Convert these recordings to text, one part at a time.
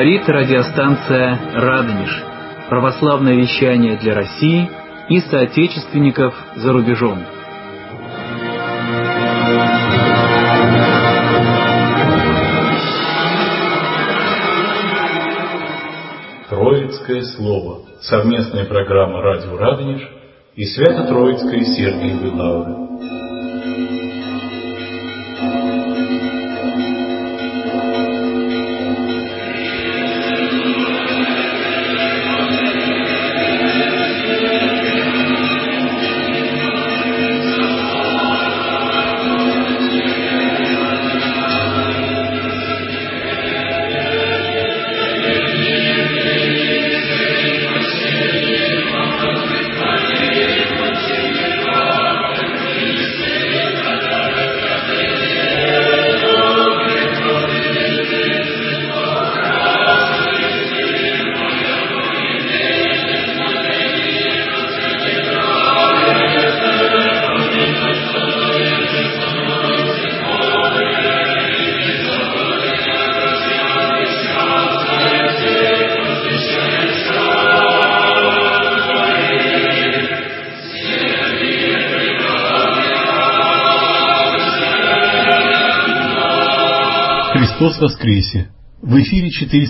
Говорит радиостанция «Радонеж». Православное вещание для России и соотечественников за рубежом. Троицкое слово. Совместная программа «Радио Радонеж» и Свято-Троицкой Сергиевой Лавры. Христос воскресе! В эфире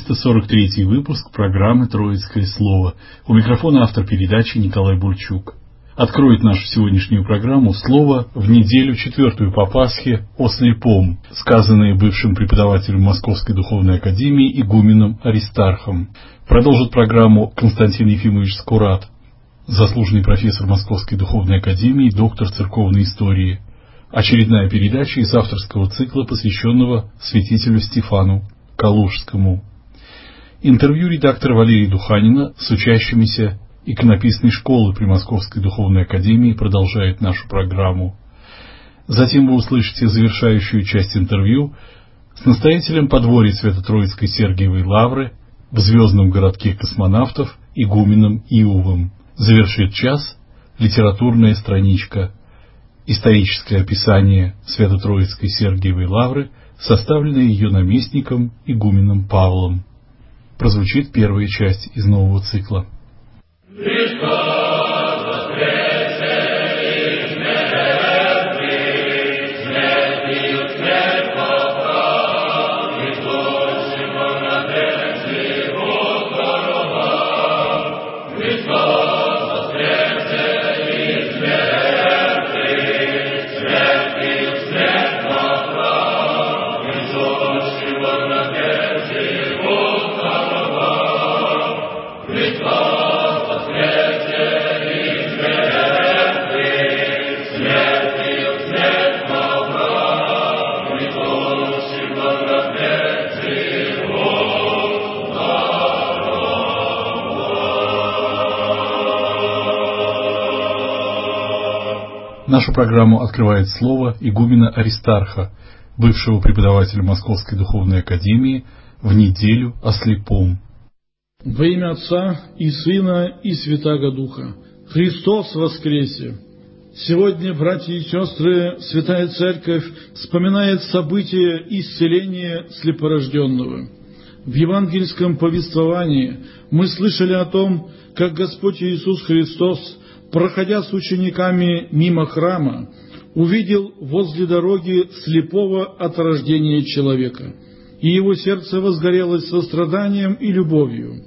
443 выпуск программы «Троицкое слово». У микрофона автор передачи Николай Бурчук. Откроет нашу сегодняшнюю программу слово в неделю четвертую по Пасхе о слепом, сказанное бывшим преподавателем Московской духовной академии игуменом Аристархом. Продолжит программу Константин Ефимович Скурат, заслуженный профессор Московской духовной академии, доктор церковной истории. Очередная передача из авторского цикла, посвященного святителю Стефану Калужскому. Интервью редактора Валерия Духанина с учащимися иконописной школы при Московской духовной академии продолжает нашу программу. Затем вы услышите завершающую часть интервью с настоятелем подворья Свято-Троицкой Сергиевой Лавры в звездном городке космонавтов игуменом Иовом. Завершит час литературная страничка. Историческое описание Свято-Троицкой Сергиевой Лавры, составленное ее наместником игуменом Павлом. Прозвучит первая часть из нового цикла. Нашу программу открывает слово игумена Аристарха, бывшего преподавателя Московской духовной академии, в неделю о слепом. Во имя Отца и Сына и Святаго Духа. Христос воскресе! Сегодня, братья и сестры, Святая Церковь вспоминает события исцеления слепорожденного. В евангельском повествовании мы слышали о том, как Господь Иисус Христос, проходя с учениками мимо храма, увидел возле дороги слепого от рождения человека, и его сердце возгорелось состраданием и любовью.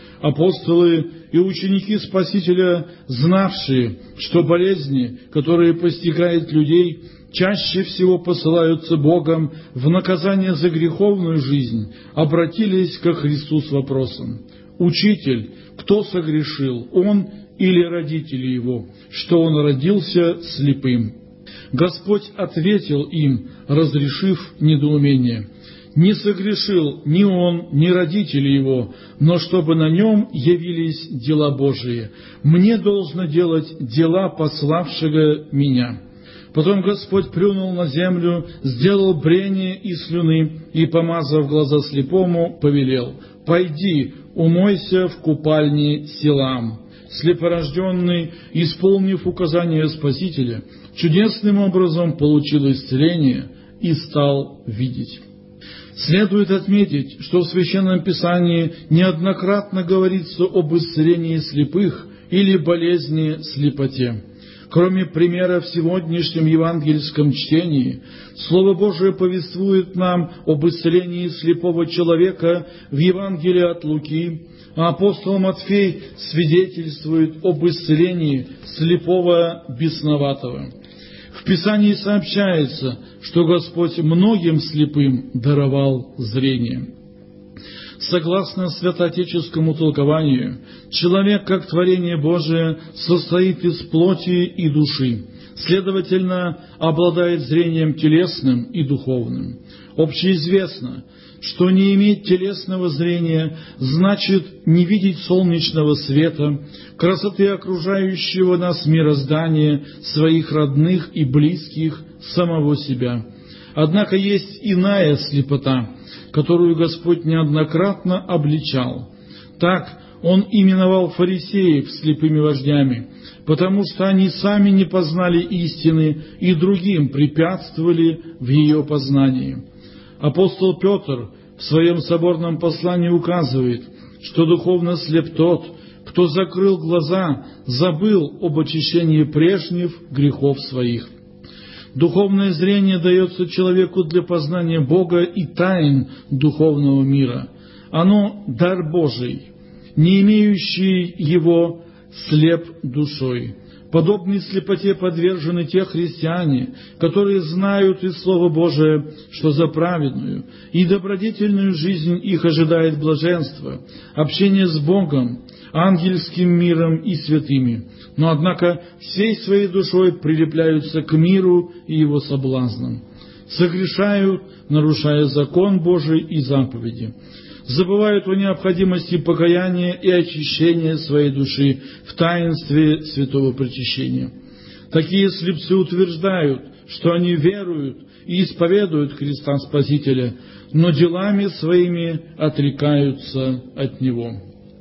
Апостолы и ученики Спасителя, знавшие, что болезни, которые постигают людей, чаще всего посылаются Богом в наказание за греховную жизнь, обратились ко Христу с вопросом: «Учитель, кто согрешил, он или родители его, что он родился слепым?» Господь ответил им, разрешив недоумение: «Не согрешил ни он, ни родители его, но чтобы на нем явились дела Божии. Мне должно делать дела пославшего меня». Потом Господь плюнул на землю, сделал брение из слюны и, помазав глаза слепому, повелел: «Пойди, умойся в купальне Силам». Слепорожденный, исполнив указания Спасителя, чудесным образом получил исцеление и стал видеть. Следует отметить, что в Священном Писании неоднократно говорится об исцелении слепых или болезни слепоте. Кроме примера в сегодняшнем евангельском чтении, Слово Божие повествует нам об исцелении слепого человека в Евангелии от Луки, а апостол Матфей свидетельствует об исцелении слепого бесноватого. В Писании сообщается, что Господь многим слепым даровал зрение. Согласно святоотеческому толкованию, человек, как творение Божие, состоит из плоти и души, следовательно, обладает зрением телесным и духовным. Общеизвестно, что не иметь телесного зрения значит не видеть солнечного света, красоты окружающего нас мироздания, своих родных и близких, самого себя. Однако есть иная слепота, которую Господь неоднократно обличал. Так Он именовал фарисеев слепыми вождями, потому что они сами не познали истины и другим препятствовали в ее познании. Апостол Петр в своем соборном послании указывает, что духовно слеп тот, кто закрыл глаза, забыл об очищении прежних грехов своих. Духовное зрение дается человеку для познания Бога и тайн духовного мира. Оно – дар Божий, не имеющий его слеп душой. Подобной слепоте подвержены те христиане, которые знают из Слова Божия, что за праведную и добродетельную жизнь их ожидает блаженство, общение с Богом, ангельским миром и святыми, но, однако, всей своей душой прилепляются к миру и его соблазнам, согрешают, нарушая закон Божий и заповеди, забывают о необходимости покаяния и очищения своей души в таинстве святого причащения. Такие слепцы утверждают, что они веруют и исповедуют Христа Спасителя, но делами своими отрекаются от Него.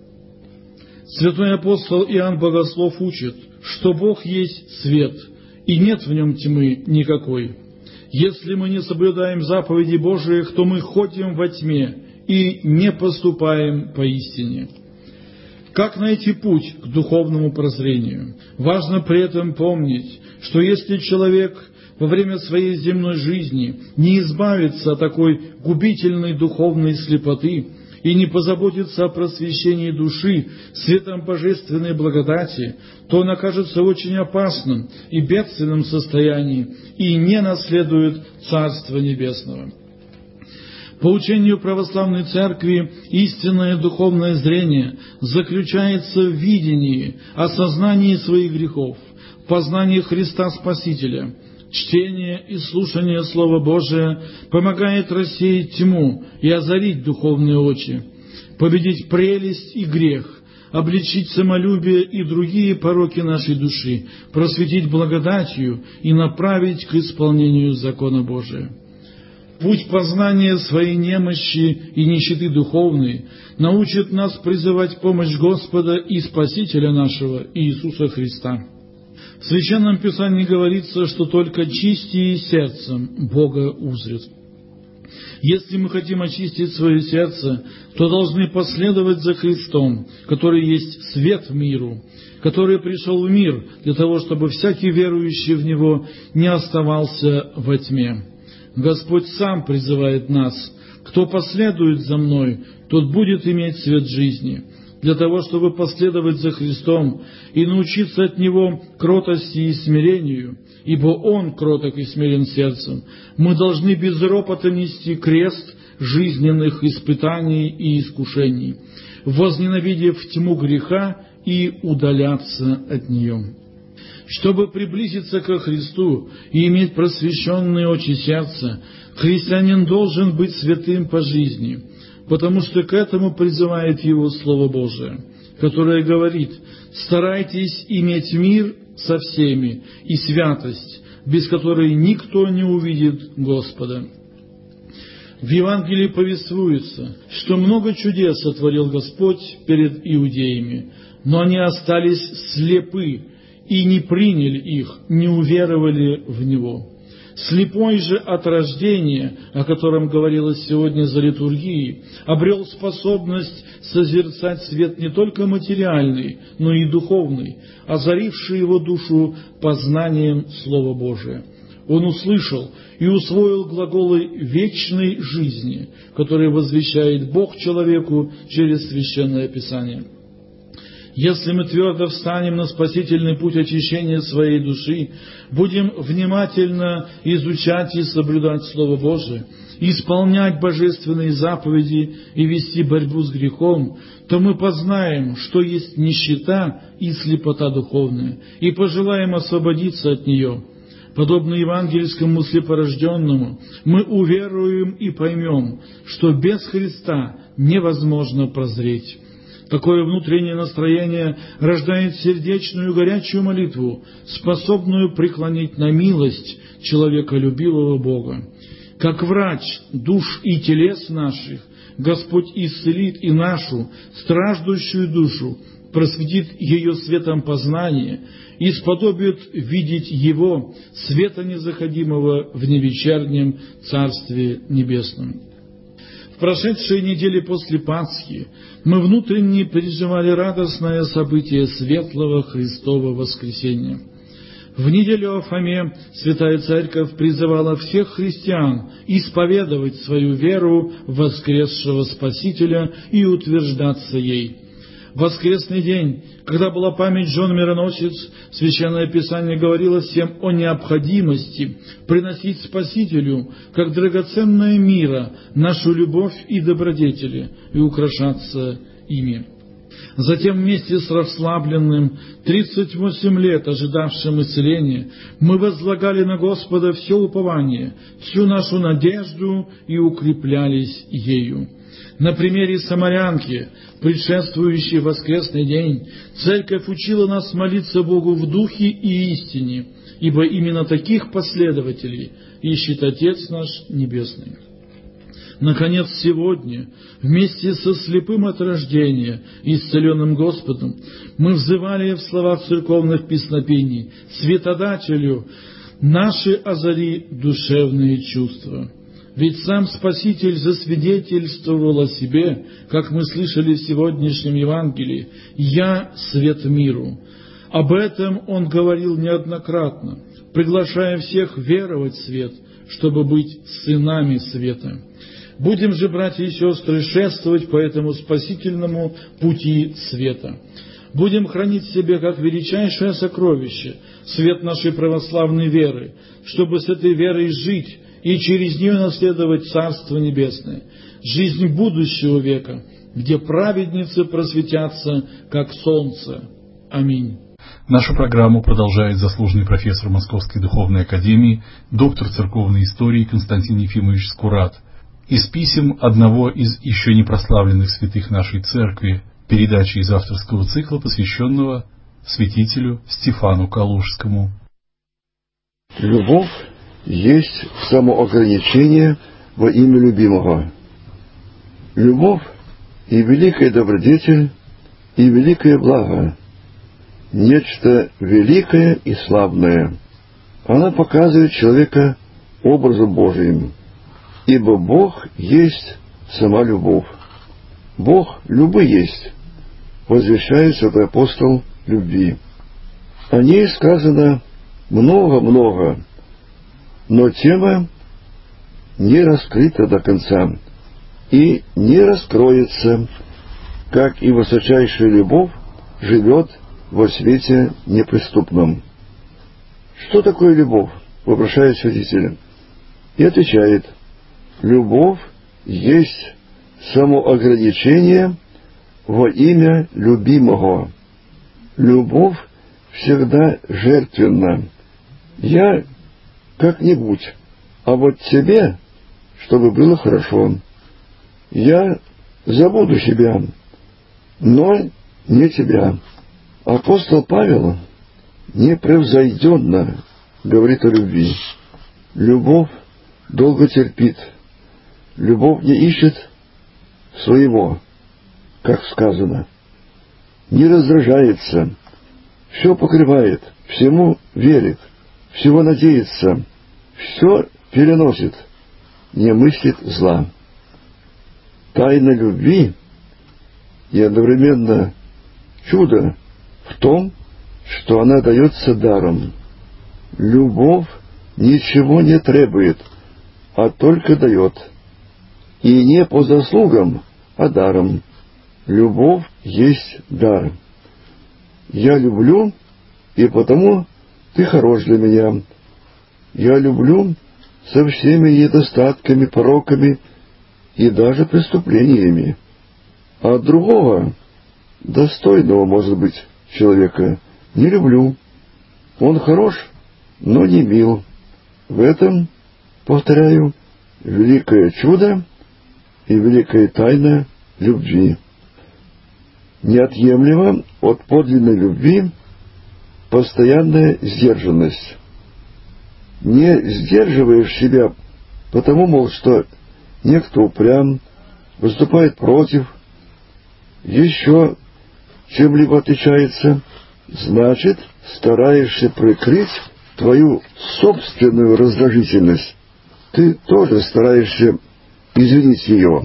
Святой апостол Иоанн Богослов учит, что Бог есть свет, и нет в нем тьмы никакой. Если мы не соблюдаем заповедей Божиих, то мы ходим во тьме и не поступаем по истине. Как найти путь к духовному прозрению? Важно при этом помнить, что если человек во время своей земной жизни не избавится от такой губительной духовной слепоты и не позаботится о просвещении души светом божественной благодати, то он окажется в очень опасном и бедственном состоянии и не наследует Царства Небесного. По учению православной церкви истинное духовное зрение заключается в видении, осознании своих грехов, познании Христа Спасителя. Чтение и слушание Слова Божия помогает рассеять тьму и озарить духовные очи, победить прелесть и грех, обличить самолюбие и другие пороки нашей души, просветить благодатью и направить к исполнению закона Божия. Путь познания своей немощи и нищеты духовной научит нас призывать помощь Господа и Спасителя нашего Иисуса Христа. В Священном Писании говорится, что только чистые сердцем Бога узрят. Если мы хотим очистить свое сердце, то должны последовать за Христом, который есть свет миру, который пришел в мир для того, чтобы всякий верующий в Него не оставался во тьме. Господь сам призывает нас: «Кто последует за Мной, тот будет иметь свет жизни». Для того, чтобы последовать за Христом и научиться от Него кротости и смирению, ибо Он кроток и смирен сердцем, мы должны без ропота нести крест жизненных испытаний и искушений, возненавидев тьму греха и удаляться от нее. Чтобы приблизиться ко Христу и иметь просвещенные очи сердца, христианин должен быть святым по жизни, потому что к этому призывает его Слово Божие, которое говорит: «Старайтесь иметь мир со всеми и святость, без которой никто не увидит Господа». В Евангелии повествуется, что много чудес сотворил Господь перед иудеями, но они остались слепы и не приняли их, не уверовали в Него. Слепой же от рождения, о котором говорилось сегодня за литургией, обрел способность созерцать свет не только материальный, но и духовный, озаривший его душу познанием Слова Божия. Он услышал и усвоил глаголы вечной жизни, которые возвещает Бог человеку через Священное Писание. Если мы твердо встанем на спасительный путь очищения своей души, будем внимательно изучать и соблюдать Слово Божие, исполнять божественные заповеди и вести борьбу с грехом, то мы познаем, что есть нищета и слепота духовная, и пожелаем освободиться от нее. Подобно евангельскому слепорожденному, мы уверуем и поймем, что без Христа невозможно прозреть. Такое внутреннее настроение рождает сердечную горячую молитву, способную преклонить на милость человеколюбивого Бога. Как врач душ и телес наших, Господь исцелит и нашу страждущую душу, просветит ее светом познания и сподобит видеть Его, света незаходимого в невечернем Царстве Небесном. В прошедшие недели после Пасхи мы внутренне переживали радостное событие светлого Христова воскресения. В неделю о Фоме Святая Церковь призывала всех христиан исповедовать свою веру в воскресшего Спасителя и утверждаться ей. В воскресный день, когда была память жен мироносец, Священное Писание говорило всем о необходимости приносить Спасителю, как драгоценное мира, нашу любовь и добродетели, и украшаться ими. Затем вместе с расслабленным, 38 лет ожидавшим исцеления, мы возлагали на Господа все упование, всю нашу надежду и укреплялись ею. На примере самарянки, предшествующей воскресный день, Церковь учила нас молиться Богу в духе и истине, ибо именно таких последователей ищет Отец наш Небесный. Наконец, сегодня, вместе со слепым от рождения, исцеленным Господом, мы взывали в словах церковных песнопений «Светодателю, наши озари душевные чувства». Ведь сам Спаситель засвидетельствовал о себе, как мы слышали в сегодняшнем Евангелии, «Я свет миру». Об этом Он говорил неоднократно, приглашая всех веровать в свет, чтобы быть сынами света. Будем же, братья и сестры, шествовать по этому спасительному пути света. Будем хранить в себе как величайшее сокровище свет нашей православной веры, чтобы с этой верой жить и через нее наследовать Царство Небесное, жизнь будущего века, где праведницы просветятся, как солнце. Аминь. Нашу программу продолжает заслуженный профессор Московской духовной академии, доктор церковной истории Константин Ефимович Скурат из писем одного из еще не прославленных святых нашей церкви, передачи из авторского цикла, посвященного святителю Стефану Калужскому. Любовь есть самоограничение во имя любимого. Любовь и великая добродетель, и великое благо, нечто великое и славное. Она показывает человека образом Божиим, ибо Бог есть сама любовь. Бог любви есть, возвещает святой апостол любви. О ней сказано много-много, но тема не раскрыта до конца и не раскроется, как и высочайшая любовь живет во свете неприступном. Что такое любовь? Вопрошает святитель. И отвечает: любовь есть самоограничение во имя любимого. Любовь всегда жертвенна. Я как-нибудь, а вот тебе, чтобы было хорошо. Я забуду себя, но не тебя. Апостол Павел непревзойденно говорит о любви. Любовь долго терпит. Любовь не ищет своего, как сказано. Не раздражается, все покрывает, всему верит, всего надеется, все переносит, не мыслит зла. Тайна любви и одновременно чудо в том, что она дается даром. Любовь ничего не требует, а только дает. И не по заслугам, а даром. Любовь есть дар. Я люблю, и потому ты хорош для меня. Я люблю со всеми недостатками, пороками и даже преступлениями. А другого, достойного, может быть, человека, не люблю. Он хорош, но не мил. В этом, повторяю, великое чудо и великая тайна любви. Неотъемлемо от подлинной любви постоянная сдержанность. Не сдерживаешь себя, потому, мол, что некто упрям, выступает против, еще чем-либо отличается, значит, стараешься прикрыть твою собственную раздражительность. Ты тоже стараешься извинить ее.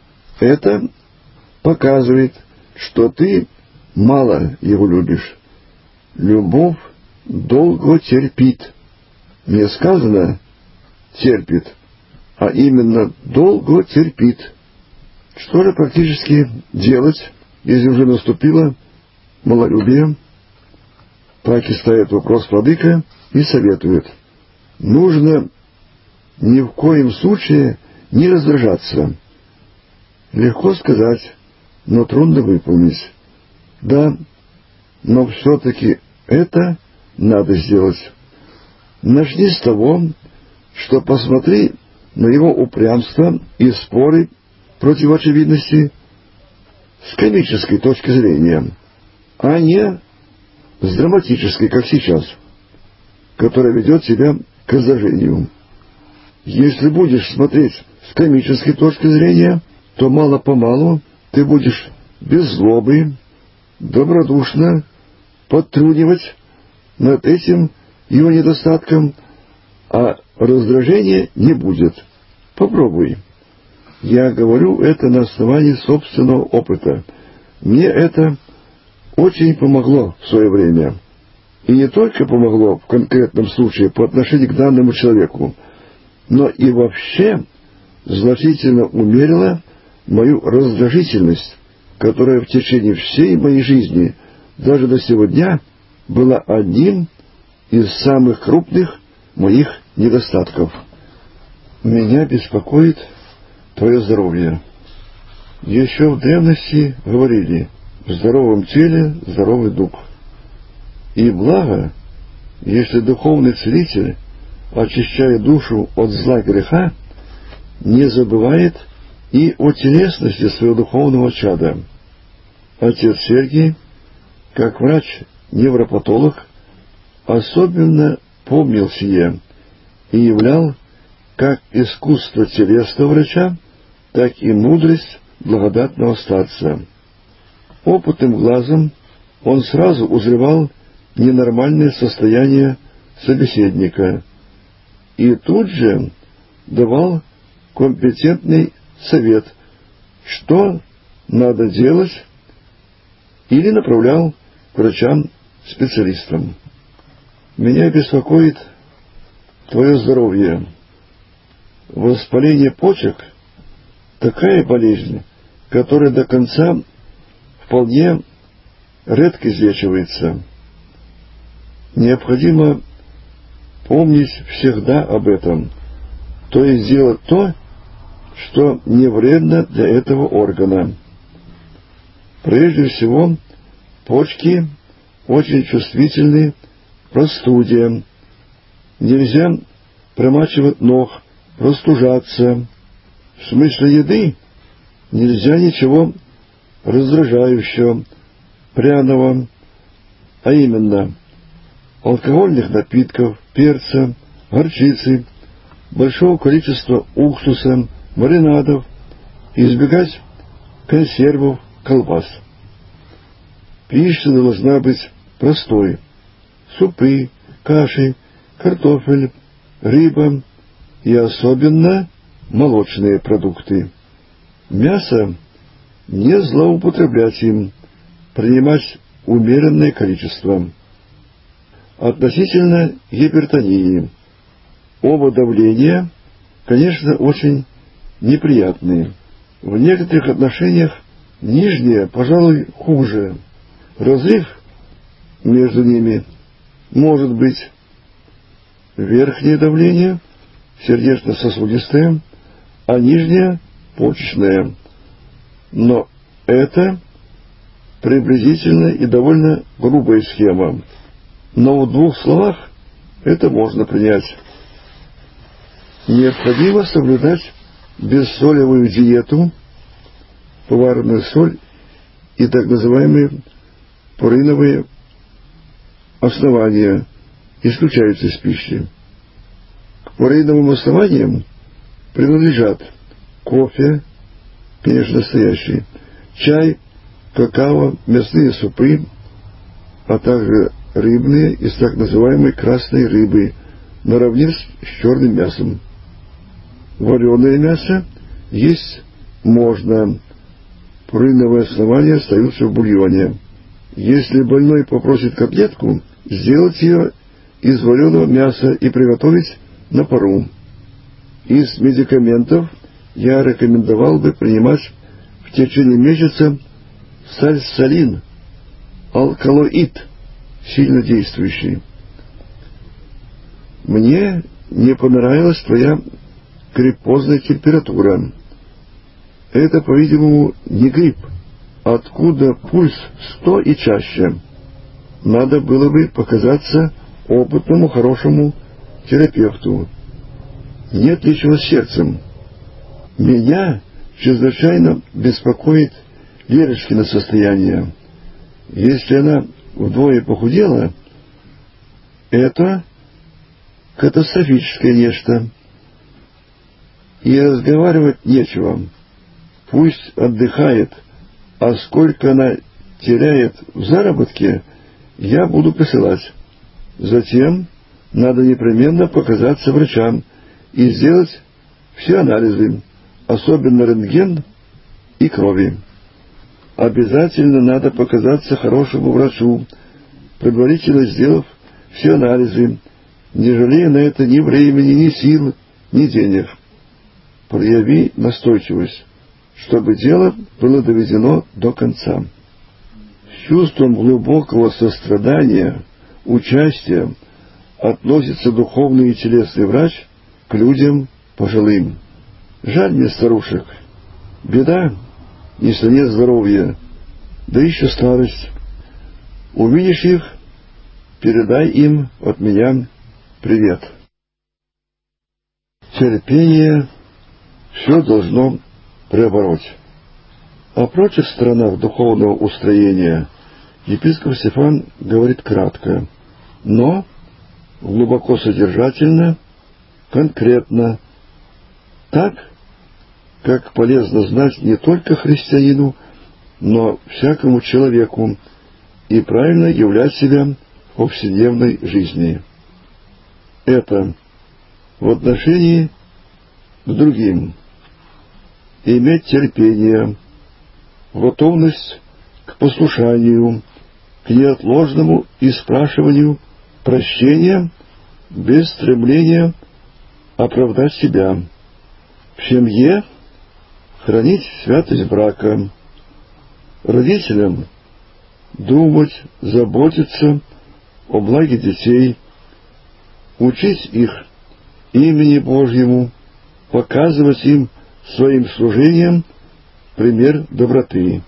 Это показывает, что ты мало его любишь. Любовь долго терпит. Не сказано терпит, а именно долго терпит. Что же практически делать, если уже наступило малолюбие? Так и ставит вопрос владыка и советует. Нужно ни в коем случае не раздражаться. Легко сказать, но трудно выполнить. Да, но все-таки это надо сделать. Начни с того, что посмотри на его упрямство и споры против очевидности с комической точки зрения, а не с драматической, как сейчас, которая ведет тебя к раздражению. Если будешь смотреть с комической точки зрения, то мало-помалу ты будешь без злобы, добродушно подтрунивать над этим его недостатком, а раздражения не будет. Попробуй. Я говорю это на основании собственного опыта. Мне это очень помогло в свое время. И не только помогло в конкретном случае по отношению к данному человеку, но и вообще значительно умерило мою раздражительность, которая в течение всей моей жизни, даже до сего дня, была одним из самых крупных моих недостатков. Меня беспокоит твое здоровье. Еще в древности говорили: в здоровом теле здоровый дух. И благо, если духовный целитель, очищая душу от зла греха, не забывает и о телесности своего духовного чада. Отец Сергий, как врач-невропатолог, особенно помнил сие и являл как искусство телесного врача, так и мудрость благодатного старца. Опытным глазом он сразу узревал ненормальное состояние собеседника и тут же давал компетентный совет, что надо делать, или направлял к врачам-специалистам. Меня беспокоит твое здоровье. Воспаление почек – такая болезнь, которая до конца вполне редко излечивается. Необходимо помнить всегда об этом, то есть делать то, что не вредно для этого органа. Прежде всего, почки очень чувствительны к простуде. Нельзя промачивать ног, простужаться. В смысле еды нельзя ничего раздражающего, пряного, а именно алкогольных напитков, перца, горчицы, большого количества уксуса, маринадов, избегать консервов, колбас. Пища должна быть простой: супы, каши, картофель, рыба и особенно молочные продукты. Мясо не злоупотреблять им, принимать умеренное количество. Относительно гипертонии. Оба давления, конечно, очень неприятные. В некоторых отношениях нижнее, пожалуй, хуже. Разрыв между ними может быть. Верхнее давление сердечно-сосудистое, а нижнее почечное. Но это приблизительно и довольно грубая схема. Но в двух словах это можно принять. Необходимо соблюдать бессолевую диету, поваренную соль и так называемые пуриновые основания исключаются из пищи. К пуриновым основаниям принадлежат кофе, конечно, настоящий, чай, какао, мясные супы, а также рыбные из так называемой красной рыбы, наравне с черным мясом. Вареное мясо есть можно, пуриновые основания остаются в бульоне. Если больной попросит котлетку, сделать ее из вареного мяса и приготовить на пару. Из медикаментов я рекомендовал бы принимать в течение месяца сальсалин, алкалоид, сильно действующий. Мне не понравилась твоя гриппозная температура. Это, по-видимому, не грипп. Откуда пульс 100 и чаще? Надо было бы показаться опытному, хорошему терапевту. Нет ли чего с сердцем? Меня чрезвычайно беспокоит Лерочкино состояние. Если она вдвое похудела, это катастрофическое нечто. И разговаривать нечего. Пусть отдыхает, а сколько она теряет в заработке, я буду присылать. Затем надо непременно показаться врачам и сделать все анализы, особенно рентген и крови. Обязательно надо показаться хорошему врачу, предварительно сделав все анализы, не жалея на это ни времени, ни сил, ни денег. Прояви настойчивость, чтобы дело было доведено до конца. С чувством глубокого сострадания, участия относится духовный и телесный врач к людям пожилым. Жаль мне старушек. Беда, если нет здоровья, да еще старость. Увидишь их, передай им от меня привет. Терпение все должно преобороть. О прочих сторонах духовного устроения епископ Стефан говорит кратко, но глубоко содержательно, конкретно, так, как полезно знать не только христианину, но всякому человеку и правильно являть себя в повседневной жизни. Это в отношении к другим. Иметь терпение, готовность к послушанию, к неотложному испрашиванию прощения без стремления оправдать себя. В семье хранить святость брака. Родителям думать, заботиться о благе детей, учить их имени Божьему, показывать им своим служением пример доброты.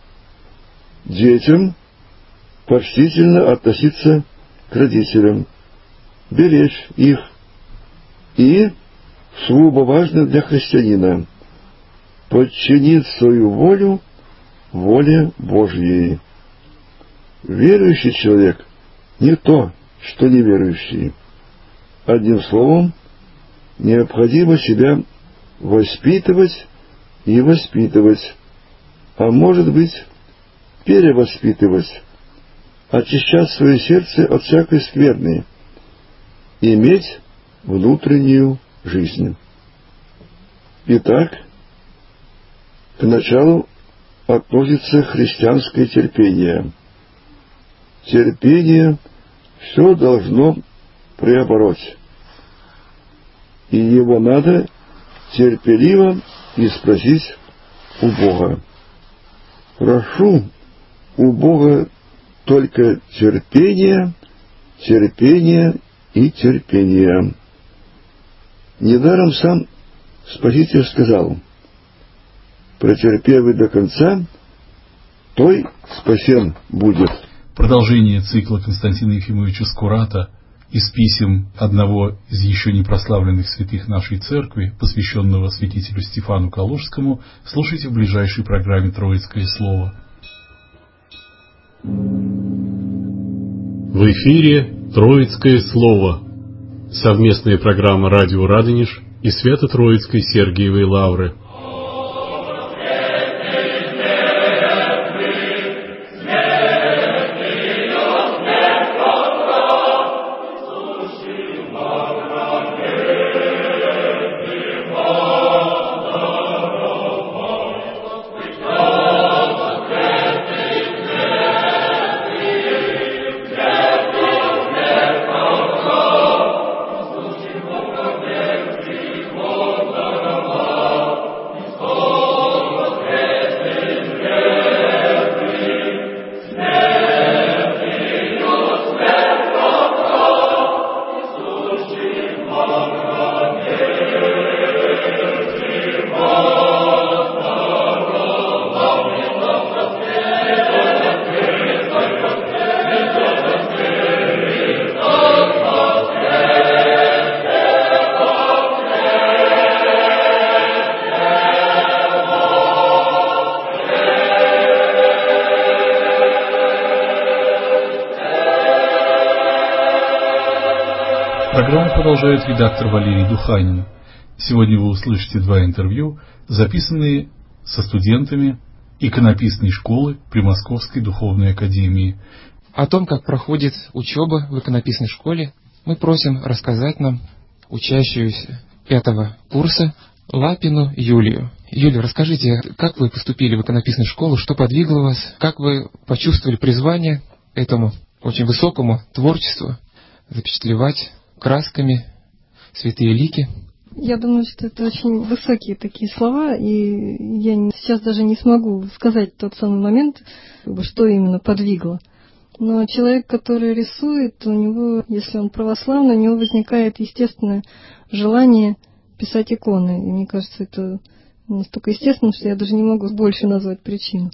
Детям почтительно относиться к родителям, беречь их и, сугубо важно для христианина, подчинить свою волю воле Божьей. Верующий человек не то, что неверующий. Одним словом, необходимо себя воспитывать и воспитывать, а может быть, перевоспитывать, очищать свое сердце от всякой скверны, иметь внутреннюю жизнь. Итак, к началу относится христианское терпение. Терпение все должно преобороть, и его надо терпеливо испросить у Бога. Прошу у Бога только терпения, терпения и терпения. Недаром сам Спаситель сказал: «Претерпевый до конца, той спасен будет». Продолжение цикла Константина Ефимовича Скурата из писем одного из еще не прославленных святых нашей церкви, посвященного святителю Стефану Калужскому, слушайте в ближайшей программе «Троицкое слово». В эфире «Троицкое слово». Совместная программа «Радио Радонеж» и Свято-Троицкой Сергиевой Лавры. Программу продолжает редактор Валерий Духанин. Сегодня вы услышите два интервью, записанные со студентами иконописной школы при Московской духовной академии. О том, как проходит учеба в иконописной школе, мы просим рассказать нам учащуюся 5-го курса Лапину Юлию. Юлия, расскажите, как вы поступили в иконописную школу, что подвигло вас, как вы почувствовали призвание этому очень высокому творчеству запечатлевать красками святые лики? Я думаю, что это очень высокие такие слова, и я сейчас даже не смогу сказать тот самый момент, что именно подвигло. Но человек, который рисует, у него, если он православный, у него возникает естественное желание писать иконы. И мне кажется, это настолько естественно, что я даже не могу больше назвать причину.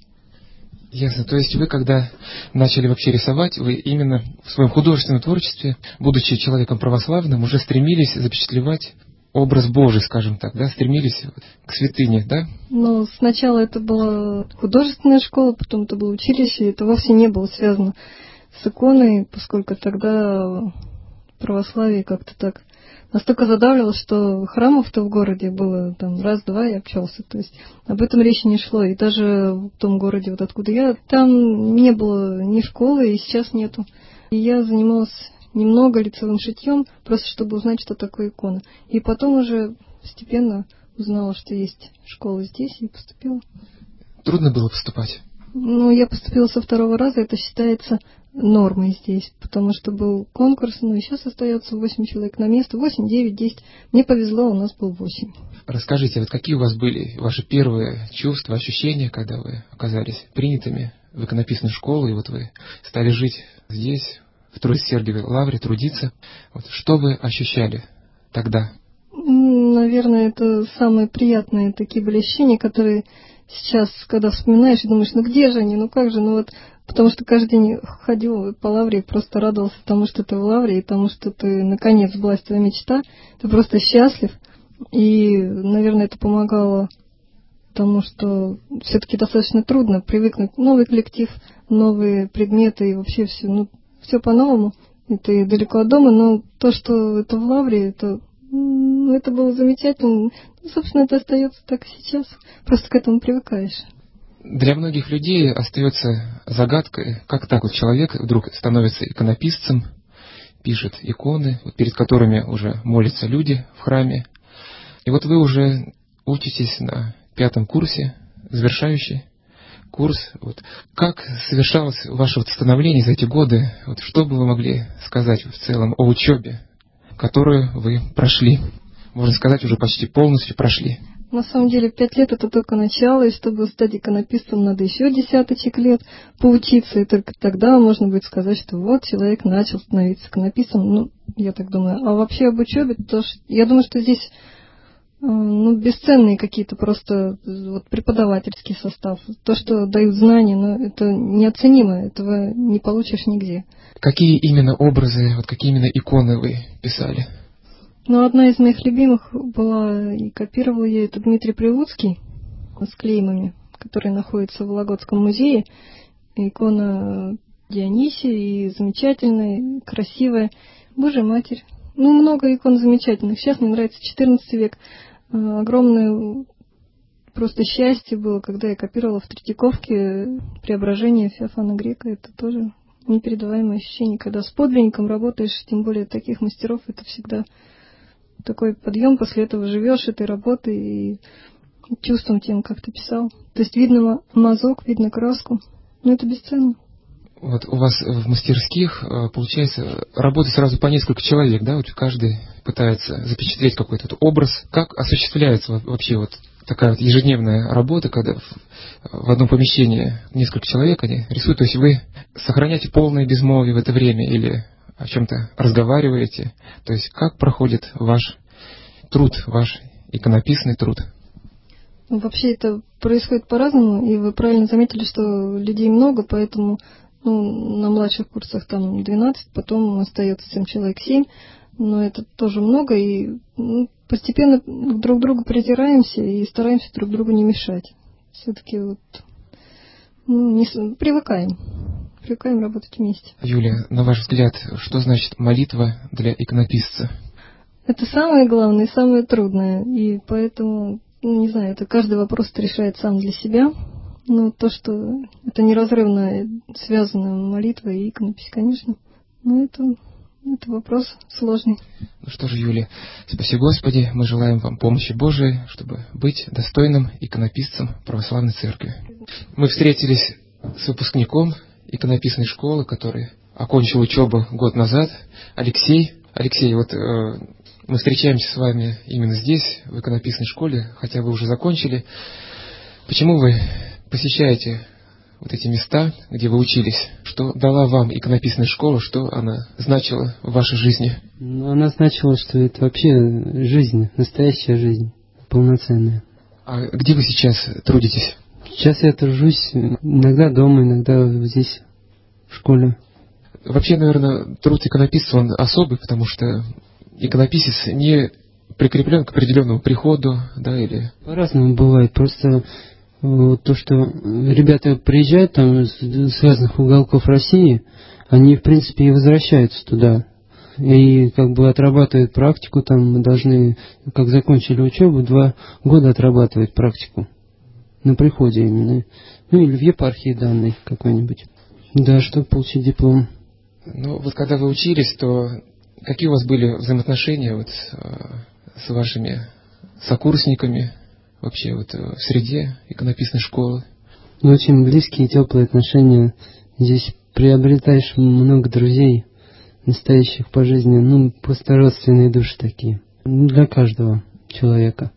Ясно. То есть вы, когда начали вообще рисовать, вы именно в своем художественном творчестве, будучи человеком православным, уже стремились запечатлевать образ Божий, скажем так, да, стремились к святыне, да? Ну, сначала это была художественная школа, потом это было училище, и это вовсе не было связано с иконой, поскольку тогда православие как-то так настолько задавливало, что храмов-то в городе было там раз-два и обчелся. То есть об этом речи не шло. И даже в том городе, вот откуда я, там не было ни школы, и сейчас нету. И я занималась немного лицевым шитьем, просто чтобы узнать, что такое икона. И потом уже постепенно узнала, что есть школа здесь, и поступила. Трудно было поступать? Ну, я поступила со 2-го раза, это считается нормой здесь, потому что был конкурс, ну и сейчас остается 8 человек на место, 8, 9, 10. Мне повезло, у нас был 8. Расскажите, вот какие у вас были ваши первые чувства, ощущения, когда вы оказались принятыми в иконописную школу, и вот вы стали жить здесь, в Троице-Сергиевой Лавре, трудиться? Вот что вы ощущали тогда? Наверное, это самые приятные такие были ощущения, которые сейчас, когда вспоминаешь, и думаешь, ну где же они, ну как же, ну вот, потому что каждый день ходил по Лавре и просто радовался тому, что ты в Лавре, и тому, что ты, наконец, сбылась твоя мечта, ты просто счастлив, и, наверное, это помогало тому, что все-таки достаточно трудно привыкнуть, новый коллектив, новые предметы и вообще все, ну, все по-новому, и ты далеко от дома, но то, что это в Лавре, это было замечательно. Собственно, это остается так и сейчас. Просто к этому привыкаешь. Для многих людей остается загадкой, как так вот человек вдруг становится иконописцем, пишет иконы, перед которыми уже молятся люди в храме. И вот вы уже учитесь на 5 курсе, завершающий курс. Вот. Как совершалось ваше становление за эти годы? Вот что бы вы могли сказать в целом о учебе, которую вы прошли? Можно сказать, уже почти полностью прошли. На самом деле 5 лет это только начало, и чтобы стать иконописцем, надо еще десяточек лет поучиться, и только тогда можно будет сказать, что вот человек начал становиться иконописцем. Ну, я так думаю. А вообще об учебе, я думаю, что здесь бесценные какие-то просто вот преподавательский состав. То, что дают знания, но это неоценимо, этого не получишь нигде. Какие именно образы, вот какие именно иконы вы писали? Ну, одна из моих любимых была, и копировала я, это Дмитрий Прилуцкий с клеймами, который находится в Вологодском музее. Икона Дионисия, и замечательная, красивая. Божья Матерь. Ну, много икон замечательных. Сейчас мне нравится 14 век. Огромное просто счастье было, когда я копировала в Третьяковке преображение Феофана Грека. Это тоже непередаваемое ощущение. Когда с подлинником работаешь, тем более таких мастеров, это всегда такой подъем, после этого живешь этой работой и чувством тем, как ты писал. То есть видно мазок, видно краску. Но это бесценно. Вот у вас в мастерских, получается, работает сразу по несколько человек, да? Вот каждый пытается запечатлеть какой-то образ. Как осуществляется вообще вот такая вот ежедневная работа, когда в одном помещении несколько человек они рисуют? То есть вы сохраняете полное безмолвие в это время или о чем-то разговариваете? То есть как проходит ваш труд, ваш иконописный труд? Ну, вообще это происходит по-разному, и вы правильно заметили, что людей много, поэтому на младших курсах там 12, потом остается 7 человек 7, но это тоже много, и постепенно друг к другу притираемся и стараемся друг другу не мешать. Все-таки вот привыкаем работать вместе. Юлия, на ваш взгляд, что значит молитва для иконописца? Это самое главное и самое трудное, и поэтому, не знаю, это каждый вопрос решает сам для себя. Но то, что это неразрывно связано молитва и иконопись, конечно, но это вопрос сложный. Ну что же, Юлия, спаси Господи, мы желаем вам помощи Божией, чтобы быть достойным иконописцем Православной Церкви. Мы встретились с выпускником иконописной школы, который окончил учебу год назад, Алексей. Алексей, вот мы встречаемся с вами именно здесь, в иконописной школе, хотя вы уже закончили. Почему вы посещаете вот эти места, где вы учились? Что дала вам иконописная школа, что она значила в вашей жизни? Она значила, что это вообще жизнь, настоящая жизнь, полноценная. А где вы сейчас трудитесь? Сейчас я тружусь иногда дома, иногда здесь, в школе. Вообще, наверное, труд иконописца, он особый, потому что иконописец не прикреплен к определенному приходу, да, или... По-разному бывает, просто... Вот то, что ребята приезжают там с разных уголков России, они, в принципе, и возвращаются туда. И как бы отрабатывают практику, там мы должны, как закончили учебу, 2 года отрабатывать практику. На приходе именно. Ну или в епархии данной какой-нибудь. Да, чтобы получить диплом. Ну вот когда вы учились, то какие у вас были взаимоотношения вот с вашими сокурсниками? Вообще вот в среде иконописной школы? Очень близкие, теплые отношения. Здесь приобретаешь много друзей, настоящих по жизни, просто родственные души такие. Для каждого человека.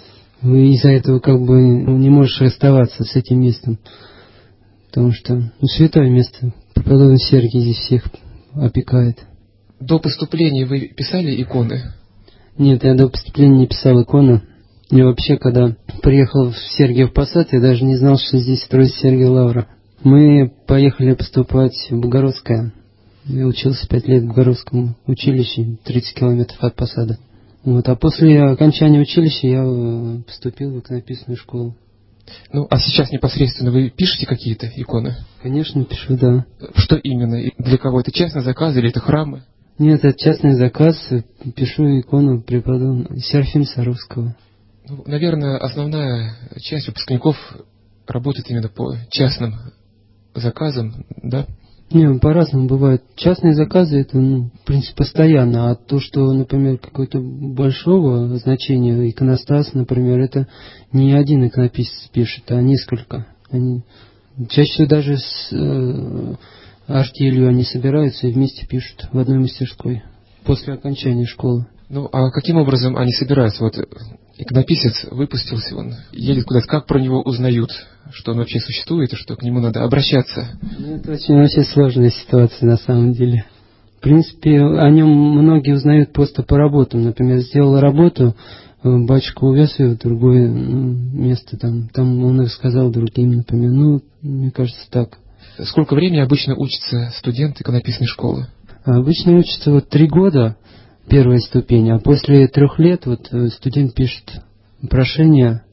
И из-за этого как бы не можешь расставаться с этим местом. Потому что святое место. Преподобный Сергий здесь всех опекает. До поступления вы писали иконы? Нет, я до поступления не писал иконы. И вообще, когда приехал в Сергиев Посад, я даже не знал, что здесь строится Сергия Лавра. Мы поехали поступать в Богородское. Я учился 5 лет в Богородском училище, 30 километров от Посада. Вот, а после окончания училища я поступил в иконописную школу. Ну, а сейчас непосредственно вы пишете какие-то иконы? Конечно, пишу, да. Что именно? Для кого? Это частный заказ или это храмы? Нет, это частный заказ. Пишу икону преподобного Серафима Саровского. Ну, наверное, основная часть выпускников работает именно по частным заказам, да? Не, по-разному бывает. Частные заказы это, в принципе, постоянно. А то, что, например, какое-то большого значения иконостас, например, это не один иконописец пишет, а несколько. Они чаще всего даже с артелью они собираются и вместе пишут в одной мастерской после окончания школы. Ну, а каким образом они собираются? Вот иконописец выпустился, он едет куда-то. Как про него узнают, что он вообще существует, и что к нему надо обращаться? Ну, это очень вообще сложная ситуация на самом деле. В принципе, о нем многие узнают просто по работам. Например, сделал работу, батюшка увез ее в другое место, там он рассказал другим, например. Мне кажется, так. Сколько времени обычно учится студент иконописной школы? Обычно учится 3 года, первая ступень, а после 3 лет студент пишет прошение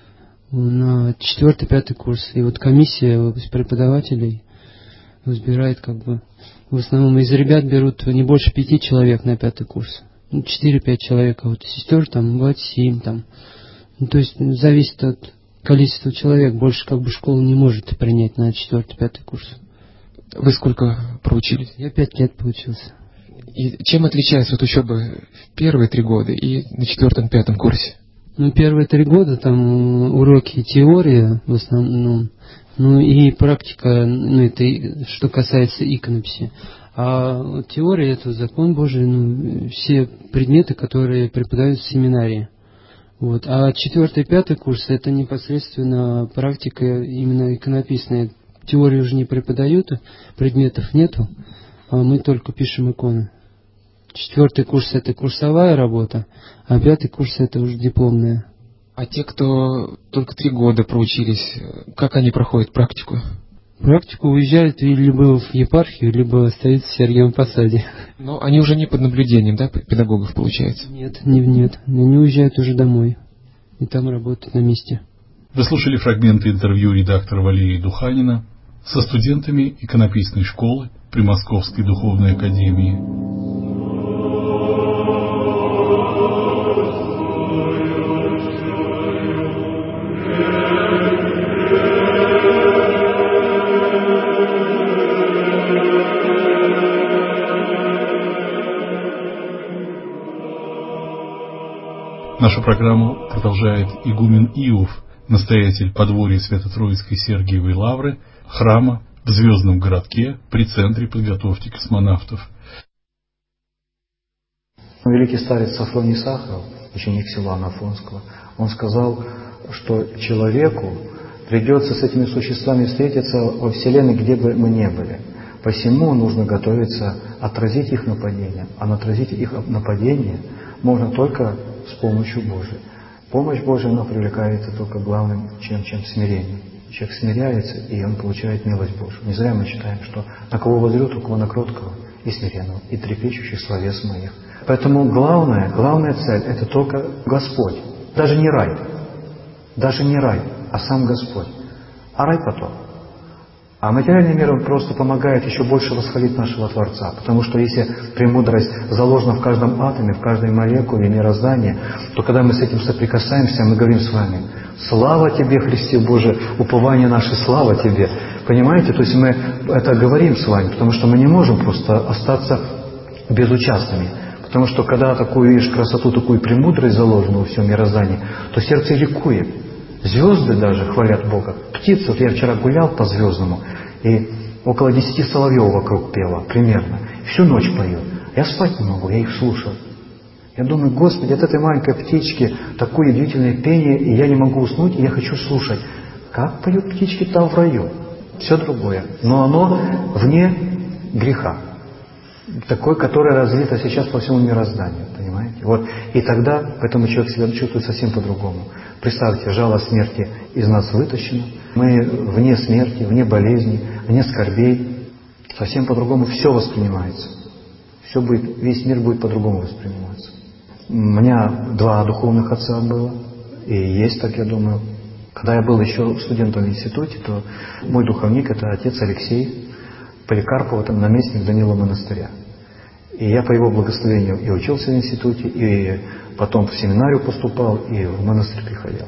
на 4-5 курс. И комиссия из преподавателей разбирает в основном из ребят берут не больше 5 человек на 5 курс. 4-5 человек, а сестер бывает 7 . То есть зависит от количества человек. Больше школа не может принять на 4-5 курс. Вы сколько проучились? Я 5 лет поучился. И чем отличается учеба в первые 3 года и на 4-5 курсе? Первые 3 года уроки теории в основном, и практика, это что касается иконописи. А теория это закон Божий, все предметы, которые преподаются в семинарии. А 4-5 курс это непосредственно практика именно иконописная. Теорию уже не преподают, предметов нету, а мы только пишем иконы. 4 курс это курсовая работа, а 5 курс это уже дипломная. А те, кто только 3 года проучились, как они проходят практику? Практику уезжают либо в епархию, либо остаются в Сергиевом Посаде. Но они уже не под наблюдением, да, педагогов, получается? Нет. Они уезжают уже домой. И там работают на месте. Вы слушали фрагменты интервью редактора Валерия Духанина со студентами иконописной школы при Московской духовной академии. Нашу программу продолжает игумен Иов, настоятель подворья Свято-Троицкой Сергиевой Лавры, храма в Звездном городке при Центре подготовки космонавтов. Великий старец Сафроний Сахаров, ученик Силуана Афонского, он сказал, что человеку придется с этими существами встретиться во Вселенной, где бы мы ни были. Посему нужно готовиться отразить их нападение. А отразить их нападение можно только с помощью Божией. Помощь Божия, она привлекается только главным, чем смирение. Человек смиряется, и он получает милость Божию. Не зря мы читаем, что на кого возрет, у кого на кроткого и смиренного, и трепещущих словес моих. Поэтому главная цель – это только Господь. Даже не рай, а сам Господь. А рай потом. А материальный мир, он просто помогает еще больше восхвалить нашего Творца. Потому что если премудрость заложена в каждом атоме, в каждой молекуле мироздания, то когда мы с этим соприкасаемся, мы говорим с вами: «Слава Тебе, Христе Боже, упование наше, слава Тебе». Понимаете? То есть мы это говорим с вами, потому что мы не можем просто остаться безучастными. Потому что когда такую видишь красоту, такую премудрость заложенную во всем мироздании, то сердце ликует. Звезды даже хвалят Бога. Птицы, я вчера гулял по Звездному, и около 10 соловьев вокруг пело, примерно. Всю ночь поют. Я спать не могу, я их слушаю. Я думаю: Господи, от этой маленькой птички такое удивительное пение, и я не могу уснуть, и я хочу слушать. Как поют птички там в раю? Все другое. Но оно вне греха. Такое, которое разлито сейчас по всему мирозданию. Понимаете? И тогда поэтому человек себя чувствует совсем по-другому. Представьте, жало смерти из нас вытащено. Мы вне смерти, вне болезней, вне скорбей. Совсем по-другому все воспринимается. Весь мир будет по-другому восприниматься. У меня 2 духовных отца было. И есть, так я думаю. Когда я был еще студентом в институте, то мой духовник — это отец Алексей Поликарпов, там наместник Данила монастыря. И я по его благословению и учился в институте, и потом в семинарию поступал, и в монастырь приходил.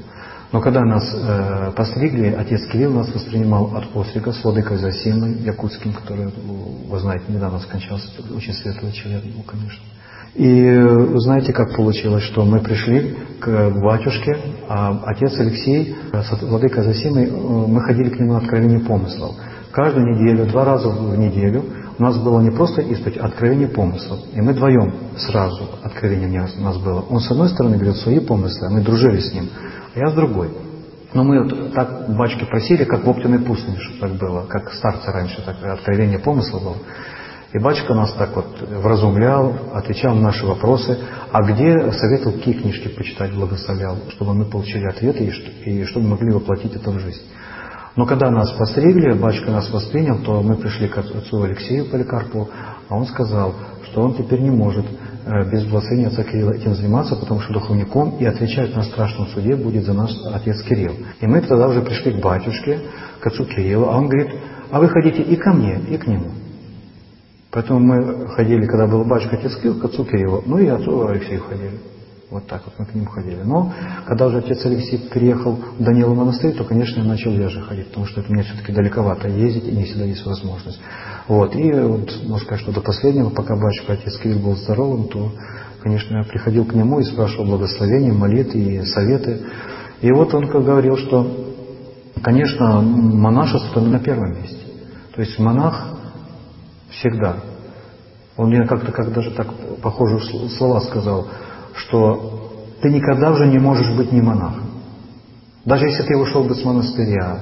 Но когда нас постригли, отец Кирилл нас воспринимал от пострига с владыкой Зосимой Якутским, который, вы знаете, недавно скончался, очень светлый человек был, конечно. И вы знаете, как получилось, что мы пришли к батюшке, а отец Алексей с владыкой Зосимой, мы ходили к нему на откровение помыслов. Каждую неделю, 2 раза в неделю у нас было не просто исповедь, а откровение помыслов. И мы вдвоем сразу, откровение у нас было. Он с одной стороны говорит свои помыслы, а мы дружили с ним, а я с другой. Но мы вот так батюшки просили, как в Оптиной пустыне, что так было, как старцы раньше, так откровение помысла было. И батюшка нас так вот вразумлял, отвечал на наши вопросы, а где советовал, какие книжки почитать, благословлял, чтобы мы получили ответы и чтобы могли воплотить это в жизнь. Но когда нас постригли, батюшка нас воспринял, то мы пришли к отцу Алексею Поликарпову, а он сказал, что он теперь не может без благословения отца Кирилла этим заниматься, потому что духовником и отвечать на страшном суде будет за нас отец Кирилл. И мы тогда уже пришли к батюшке, к отцу Кириллу, а он говорит, а вы ходите и ко мне, и к нему. Поэтому мы ходили, когда был батюшка отец Кирилл, к отцу Кириллу, ну и отцу Алексею ходили. Вот так вот мы к ним ходили. Но когда уже отец Алексей переехал в Данилов монастырь, то, конечно, я начал реже ходить, потому что это мне все-таки далековато ездить, и не всегда есть возможность. Вот. И вот, можно сказать, что до последнего, пока батюшка отец Кирилл был здоровым, то, конечно, я приходил к нему и спрашивал благословения, молитвы и советы. И вот он как говорил, что, конечно, монашество на первом месте. То есть монах всегда. Он мне как-то даже так похожие слова сказал, что ты никогда уже не можешь быть не монахом. Даже если ты ушел бы с монастыря,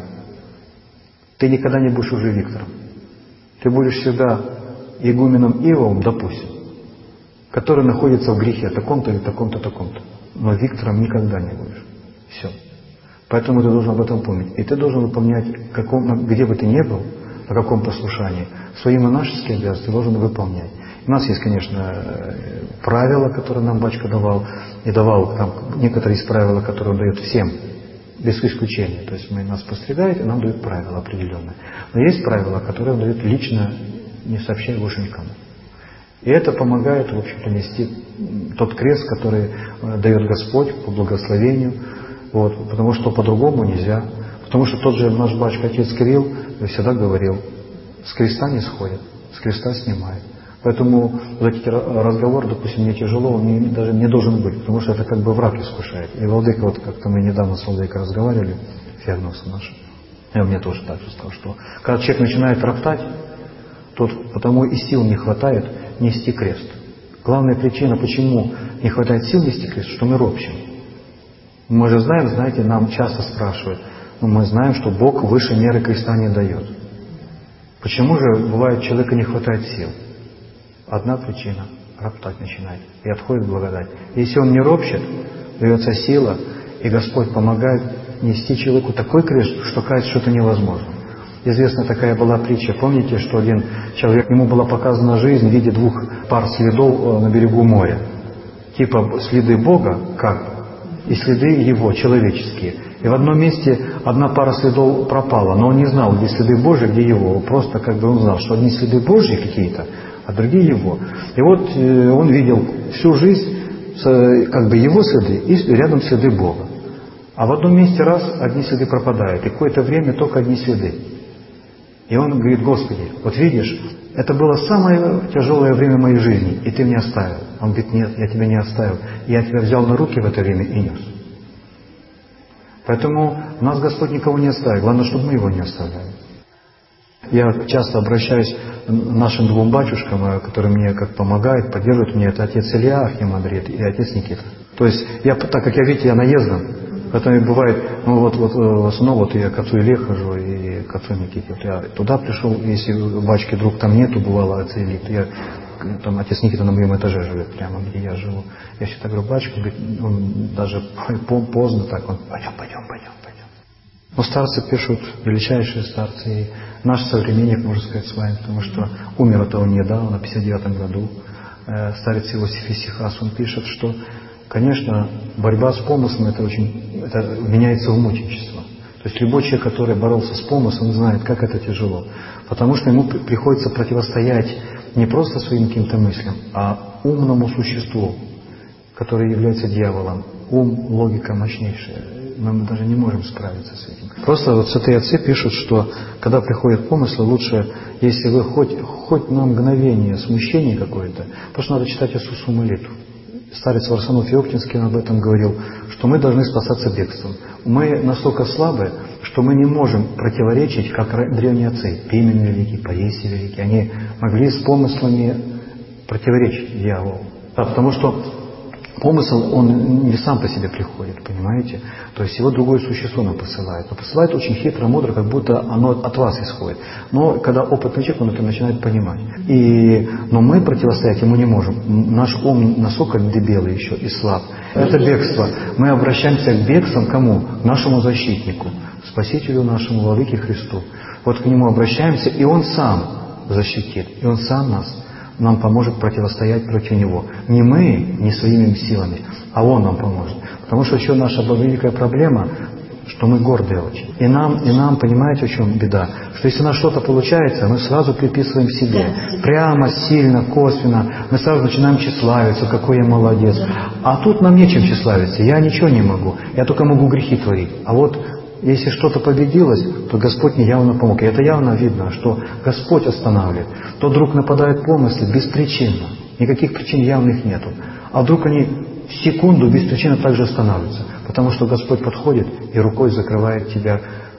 ты никогда не будешь уже Виктором. Ты будешь всегда игуменом Иовом, допустим, который находится в грехе таком-то или таком-то, таком-то. Но Виктором никогда не будешь. Все. Поэтому ты должен об этом помнить. И ты должен выполнять, где бы ты ни был, на каком послушании, свои монашеские обязанности ты должен выполнять. У нас есть, конечно, правила, которые нам батюшка давал, и давал там некоторые из правил, которые он дает всем, без исключения. То есть нас постригают, и нам дают правила определенные. Но есть правила, которые он дает лично, не сообщая больше никому. И это помогает, в общем-то, нести тот крест, который дает Господь по благословению, вот, потому что по-другому нельзя. Потому что тот же наш батюшка отец Кирилл всегда говорил, с креста не сходит, с креста снимает. Поэтому вот эти разговоры, допустим, мне тяжело, он даже не должен быть, потому что это как бы враг искушает. И владыка, вот как-то мы недавно с владыкой разговаривали, Феогносом нашим, и он мне тоже так же сказал, что когда человек начинает роптать, то потому и сил не хватает нести крест. Главная причина, почему не хватает сил нести крест, что мы ропщим. Мы же знаем, знаете, нам часто спрашивают, но мы знаем, что Бог выше меры креста не дает. Почему же бывает, человека не хватает сил? Одна причина – роптать начинает, и отходит благодать. Если он не ропщет, дается сила, и Господь помогает нести человеку такой крест, что кажется, что это невозможно. Известная такая была притча. Помните, что один человек, ему была показана жизнь в виде 2 пар следов на берегу моря. Типа следы Бога, как, и следы Его, человеческие. И в одном месте одна пара следов пропала, но он не знал, где следы Божьи, где Его. Просто как бы он знал, что одни следы Божьи какие-то, а другие Его. И вот он видел всю жизнь как бы Его следы и рядом следы Бога. А в одном месте раз одни следы пропадают, и какое-то время только одни следы. И он говорит: Господи, вот видишь, это было самое тяжелое время моей жизни, и Ты меня оставил. Он говорит: нет, я тебя не оставил. Я тебя взял на руки в это время и нес. Поэтому нас Господь никого не оставит. Главное, чтобы мы Его не оставляли. Я часто обращаюсь к нашим 2 батюшкам, которые мне как помогают, поддерживают меня. Это отец Илья Архимандрит и отец Никита. То есть, так как я, видите, я наездом, поэтому бывает, в основном я к отцу Илье хожу и к отцу Никите. Вот я туда пришел, если батюшки вдруг там нету, бывало отца Ильи, то там отец Никита на моем этаже живет, прямо где я живу. Я всегда говорю: батюшка, он даже поздно так, он: пойдем. Но старцы пишут, величайшие старцы, и наш современник, можно сказать, с вами, потому что умер от он недавно, в 59 году, старец Иосиф Исихас, он пишет, что, конечно, борьба с помыслом, это меняется в мученичество. То есть любой человек, который боролся с помыслом, знает, как это тяжело. Потому что ему приходится противостоять не просто своим каким-то мыслям, а умному существу, которое является дьяволом. ум, логика мощнейшая. Мы даже не можем справиться с этим. Просто вот святые отцы пишут, что когда приходят помыслы, лучше, если вы хоть на мгновение смущение какое-то, просто надо читать Иисусу молитву. Старец Варсанов Феоктинский об этом говорил, что мы должны спасаться бегством. Мы настолько слабы, что мы не можем противоречить, как древние отцы, Пимен великий, Паисий великий. Они могли с помыслами противоречить дьяволу. Да, потому что помысл, он не сам по себе приходит, понимаете? То есть его другое существо нам посылает. Но посылает очень хитро, мудро, как будто оно от вас исходит. Но когда опытный человек, он это начинает понимать. Но мы противостоять ему не можем. Наш ум настолько дебелый еще и слаб. Это бегство. Мы обращаемся к бегствам кому? К нашему защитнику, Спасителю нашему, Владыке Христу. Вот к Нему обращаемся, и Он сам защитит. И Он сам нам поможет противостоять против Него. Не мы, не своими силами, а Он нам поможет. Потому что еще наша великая проблема, что мы гордые очень. И нам, понимаете, в чем беда? Что если у нас что-то получается, мы сразу приписываем себе. Прямо, сильно, косвенно. Мы сразу начинаем тщеславиться, какой я молодец. А тут нам нечем тщеславиться. Я ничего не могу. Я только могу грехи творить. А вот если что-то победилось, то Господь мне явно помог. И это явно видно, что Господь останавливает. То вдруг нападают помыслы беспричинно. Никаких причин явных нету. А вдруг они в секунду без причины также останавливаются. Потому что Господь подходит и рукой закрывает тебя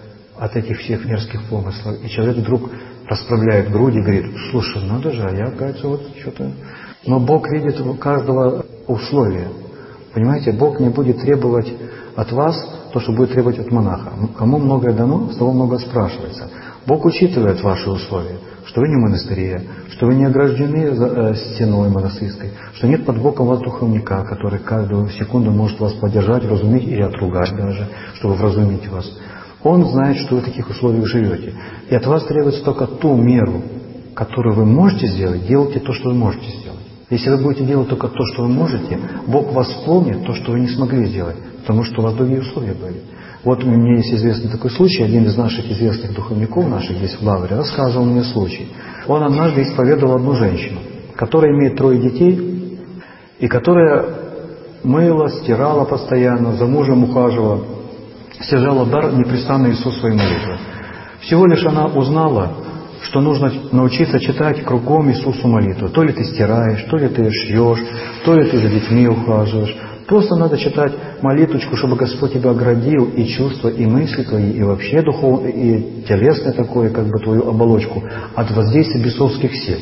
от этих всех мерзких помыслов. И человек вдруг расправляет грудь и говорит: слушай, надо же, а я, кажется, вот что-то... Но Бог видит у каждого условия. Понимаете, Бог не будет требовать от вас то, что будет требовать от монаха. Кому многое дано, с того много спрашивается. Бог учитывает ваши условия, что вы не в монастыре, что вы не ограждены стеной монастырской, что нет под боком у вас духовника, который каждую секунду может вас поддержать, вразумить или отругать даже, чтобы вразумить вас. Он знает, что вы в таких условиях живете. И от вас требуется только ту меру, которую вы можете сделать, делайте то, что вы можете сделать. Если вы будете делать только то, что вы можете, Бог восполнит то, что вы не смогли сделать, потому что у вас другие условия были. Вот у меня есть известный такой случай, один из наших известных духовников наших здесь в Лавре рассказывал мне случай. Он однажды исповедовал одну женщину, которая имеет 3 детей, и которая мыла, стирала постоянно, за мужем ухаживала, стяжала дар непрестанно Иисус своей молитвы. Всего лишь она узнала, что нужно научиться читать кругом Иисусу молитву. То ли ты стираешь, то ли ты шьешь, то ли ты за детьми ухаживаешь. Просто надо читать молитвочку, чтобы Господь тебя оградил и чувства, и мысли твои, и вообще духовное, и телесное такое, как бы твою оболочку, от воздействия бесовских сил.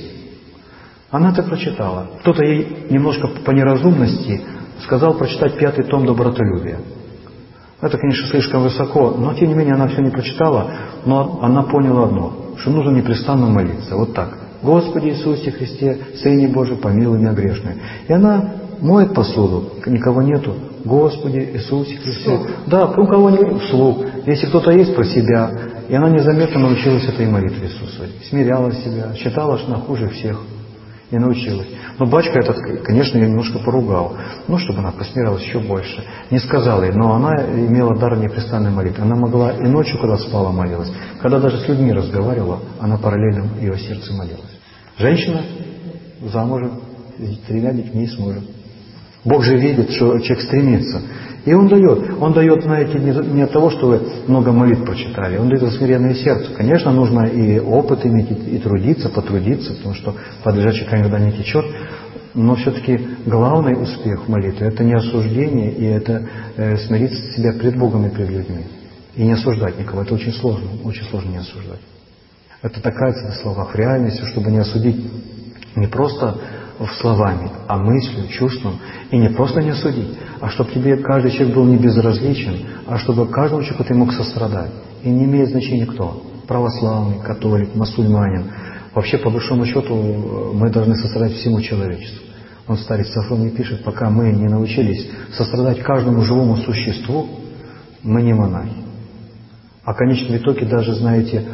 Она это прочитала. Кто-то ей немножко по неразумности сказал прочитать 5-й том «Добротолюбия». Это, конечно, слишком высоко, но тем не менее она все не прочитала, но она поняла одно, что нужно непрестанно молиться. Вот так. Господи Иисусе Христе, Сыне Божий, помилуй меня грешную. И она моет посуду, никого нету. Господи Иисусе Христе. Да, у кого нет вслух. Если кто-то есть, про себя. И она незаметно научилась этой молитве Иисуса. Смиряла себя, считала, что она хуже всех. И научилась. Но батюшка этот, конечно, ее немножко поругал. Ну, чтобы она посмирялась еще больше. Не сказал ей, но она имела дар непрестанной молитвы. Она могла и ночью, когда спала, молилась. Когда даже с людьми разговаривала, она параллельно в ее сердце молилась. Женщина замужем, с 3 детьми с мужем. Бог же видит, что человек стремится. И Он дает. Он дает, знаете, не от того, что вы много молитв прочитали. Он дает смиренное сердце. Конечно, нужно и опыт иметь, и трудиться, потрудиться, потому что под лежачей никогда не течет. Но все-таки главный успех в молитве — это не осуждение, и это смирить себя пред Богом и пред людьми. И не осуждать никого. Это очень сложно не осуждать. Это доказательство в словах, в реальности, чтобы не осудить не просто словами, а мыслью, чувством. И не просто не осудить, а чтобы тебе каждый человек был не безразличен, а чтобы каждому человеку ты мог сострадать. И не имеет значения кто. Православный, католик, мусульманин. Вообще, по большому счету, мы должны сострадать всему человечеству. Он, старец Сафроний, пишет, пока мы не научились сострадать каждому живому существу, мы не монахи. А в конечном итоге даже, знаете,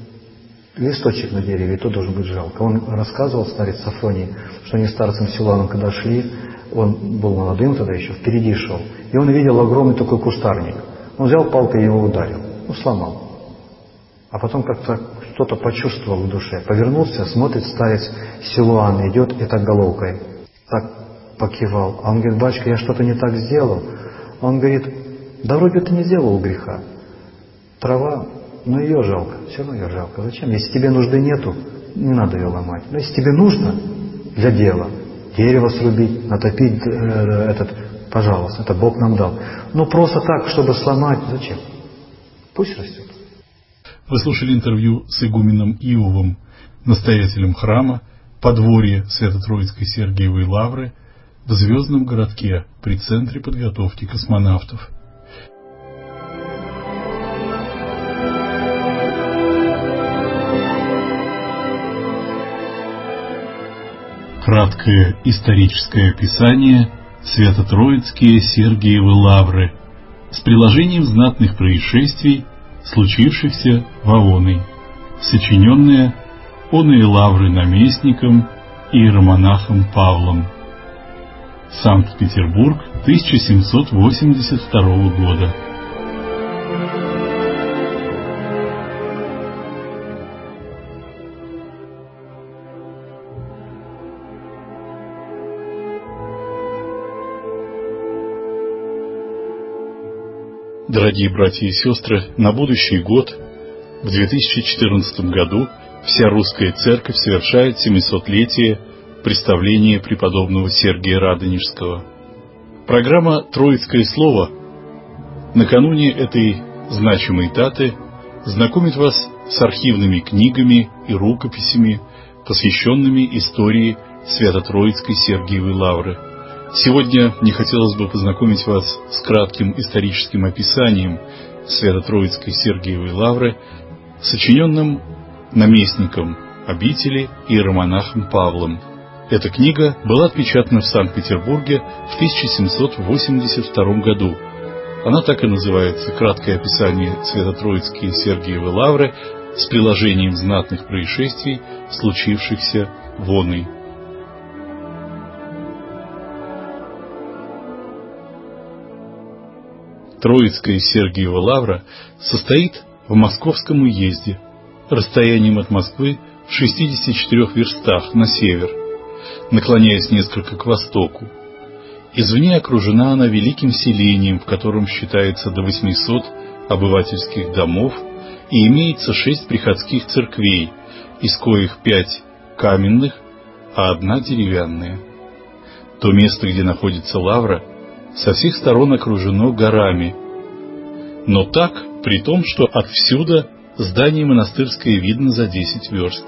листочек на дереве, и то должен быть жалко. Он рассказывал, старец Сафроний, что они с старцем Силуаном, когда шли, он был молодым тогда еще, впереди шел, и он видел огромный такой кустарник. Он взял палкой и его ударил, сломал. А потом как-то что-то почувствовал в душе. Повернулся, смотрит, старец Силуан идет и так головкой так покивал. А он говорит: батюшка, я что-то не так сделал. Он говорит, да вроде ты не сделал греха. Трава, но ее жалко, все равно ее жалко. Зачем? Если тебе нужды нету, не надо ее ломать. Но если тебе нужно для дела, дерево срубить, натопить пожалуйста, это Бог нам дал. Но просто так, чтобы сломать, зачем? Пусть растет. Вы слушали интервью с игуменом Иовом, настоятелем храма подворья Свято-Троицкой Сергиевой Лавры в звездном городке при Центре подготовки космонавтов. Краткое историческое описание Свято-Троицкие Сергиевы Лавры с приложением знатных происшествий, случившихся в Авоной, сочиненное оные лавры наместником и иеромонахом Павлом. Санкт-Петербург, 1782 года. Дорогие братья и сестры, на будущий год, в 2014 году, вся русская церковь совершает 700-летие представления преподобного Сергия Радонежского. Программа «Троицкое слово» накануне этой значимой даты знакомит вас с архивными книгами и рукописями, посвященными истории Свято-Троицкой Сергиевой Лавры. Сегодня мне хотелось бы познакомить вас с кратким историческим описанием Свято-Троицкой Сергиевой Лавры, сочиненным наместником обители иеромонахом Павлом. Эта книга была отпечатана в Санкт-Петербурге в 1782 году. Она так и называется «Краткое описание Свято-Троицкой Сергиевой Лавры с приложением знатных происшествий, случившихся в оной». Троицкая Сергиева Лавра состоит в Московском уезде, расстоянием от Москвы в 64 верстах на север, наклоняясь несколько к востоку. Извне окружена она великим селением, в котором считается до 800 обывательских домов и имеется 6 приходских церквей, из коих 5 каменных, а 1 деревянная. То место, где находится лавра, со всех сторон окружено горами, но так, при том, что отсюда здание монастырское видно за 10 верст.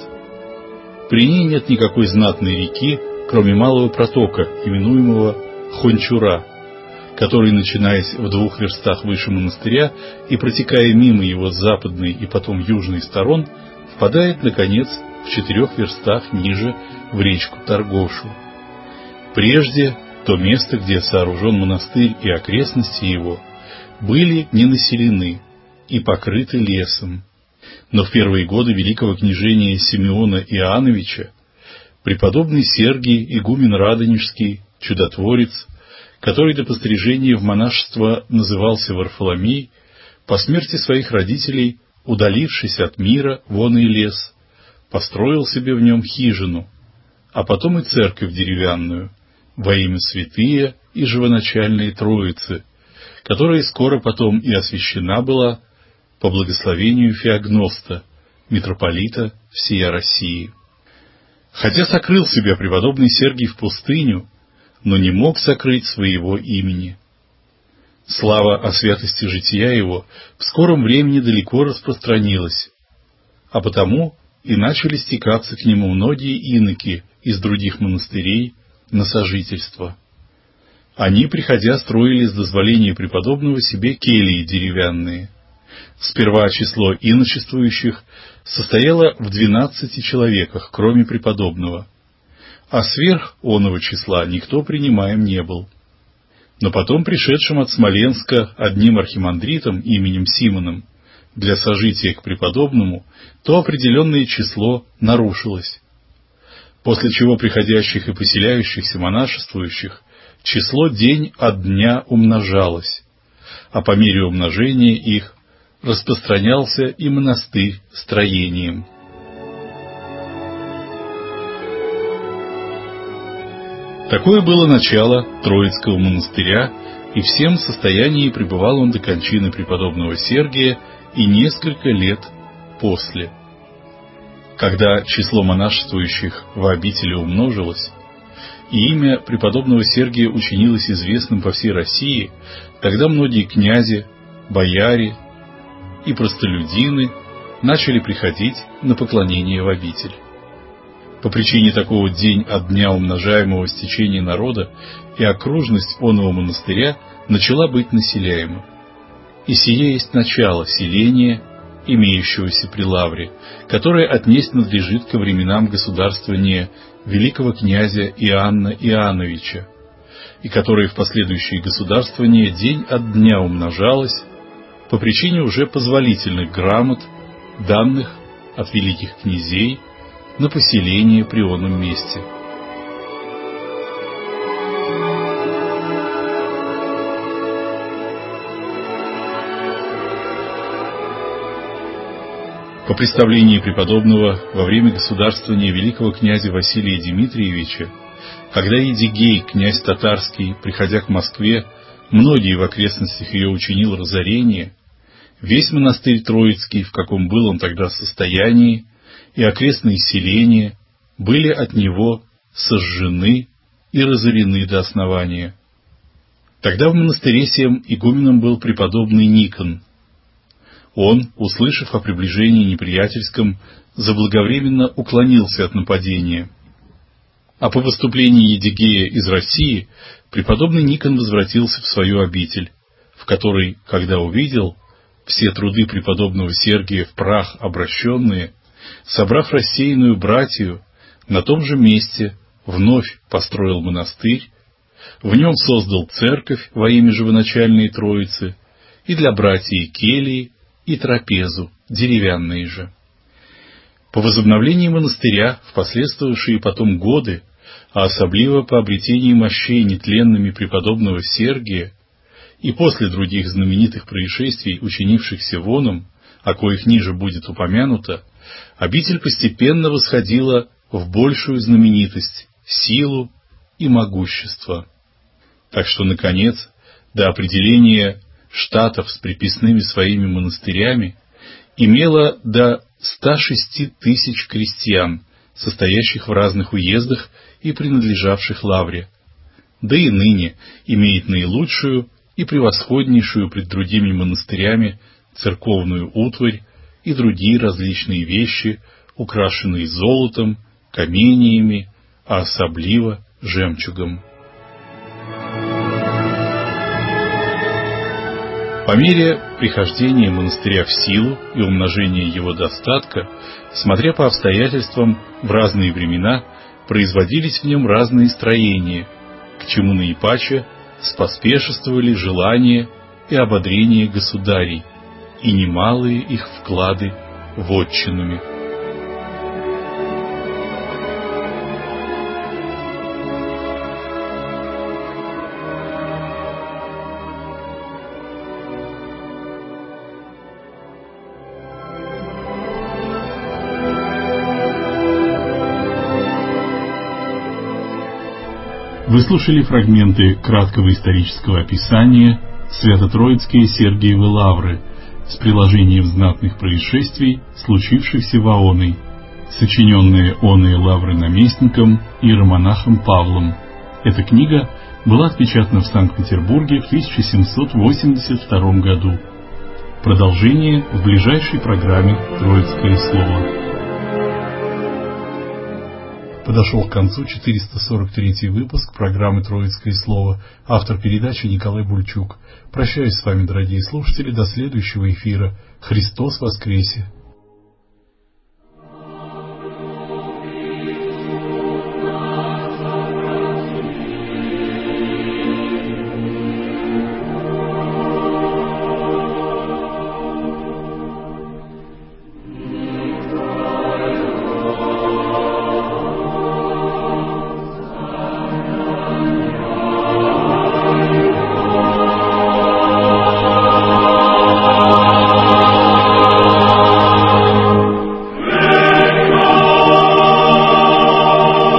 При ней нет никакой знатной реки, кроме малого протока, именуемого Хончура, который, начинаясь в 2 верстах выше монастыря и протекая мимо его с западной и потом южной сторон, впадает, наконец, в 4 верстах ниже в речку Торгошу. Прежде то место, где сооружен монастырь и окрестности его, были не населены и покрыты лесом. Но в первые годы великого княжения Симеона Иоанновича преподобный Сергий, игумен Радонежский, чудотворец, который до пострижения в монашество назывался Варфоломей, по смерти своих родителей, удалившись от мира в оный лес, построил себе в нем хижину, а потом и церковь деревянную, во имя святые и живоначальные Троицы, которая скоро потом и освящена была по благословению Феогноста, митрополита всея России. Хотя сокрыл себя преподобный Сергий в пустыню, но не мог сокрыть своего имени. Слава о святости жития его в скором времени далеко распространилась, а потому и начали стекаться к нему многие иноки из других монастырей на сожительство. Они, приходя, строили с дозволения преподобного себе кельи деревянные. Сперва число иночествующих состояло в 12 человеках, кроме преподобного, а сверх оного числа никто принимаем не был. Но потом пришедшим от Смоленска одним архимандритом именем Симоном для сожития к преподобному, то определенное число нарушилось, после чего приходящих и поселяющихся монашествующих число день от дня умножалось, а по мере умножения их распространялся и монастырь строением. Такое было начало Троицкого монастыря и в сем состоянии пребывал он до кончины преподобного Сергия и несколько лет после. Когда число монашествующих в обители умножилось, и имя преподобного Сергия учинилось известным по всей России, тогда многие князи, бояре и простолюдины начали приходить на поклонение в обитель. По причине такого день от дня умножаемого стечения народа и окружность оного монастыря начала быть населяема. И сие есть начало селения, имеющегося при Лавре, которое отнесть надлежит ко временам государствования великого князя Иоанна Иоанновича, и которое в последующие государствования день от дня умножалось по причине уже позволительных грамот, данных от великих князей на поселение при оном месте. По представлению преподобного, во время государствования великого князя Василия Дмитриевича, когда Едигей, князь татарский, приходя к Москве, многие в окрестностях ее учинил разорение, весь монастырь Троицкий, в каком был он тогда состоянии, и окрестные селения были от него сожжены и разорены до основания. Тогда в монастыре сем игуменом был преподобный Никон. Он, услышав о приближении неприятельском, заблаговременно уклонился от нападения. А по выступлении Едигея из России преподобный Никон возвратился в свою обитель, в которой, когда увидел все труды преподобного Сергия в прах обращенные, собрав рассеянную братью, на том же месте вновь построил монастырь, в нем создал церковь во имя Живоначальной Троицы и для братьев келии и трапезу, деревянные же. По возобновлении монастыря в последовавшие потом годы, а особливо по обретении мощей нетленными преподобного Сергия и после других знаменитых происшествий, учинившихся воном, о коих ниже будет упомянуто, обитель постепенно восходила в большую знаменитость, силу и могущество. Так что, наконец, до определения штатов с приписными своими монастырями имела до 106 тысяч крестьян, состоящих в разных уездах и принадлежавших Лавре, да и ныне имеет наилучшую и превосходнейшую пред другими монастырями церковную утварь и другие различные вещи, украшенные золотом, каменьями, а особливо жемчугом. По мере прихождения монастыря в силу и умножения его достатка, смотря по обстоятельствам, в разные времена производились в нем разные строения, к чему наипаче споспешествовали желания и ободрения государей и немалые их вклады вотчинами. Вы слушали фрагменты краткого исторического описания Свято-Троицкие Сергиевы Лавры с приложением знатных происшествий, случившихся в Аоной, сочиненные оные лавры наместником иеромонахом Павлом. Эта книга была отпечатана в Санкт-Петербурге в 1782 году. Продолжение в ближайшей программе «Троицкое слово». Подошел к концу 443 выпуск программы «Троицкое слово». Автор передачи Николай Бульчук. Прощаюсь с вами, дорогие слушатели, до следующего эфира. Христос воскресе!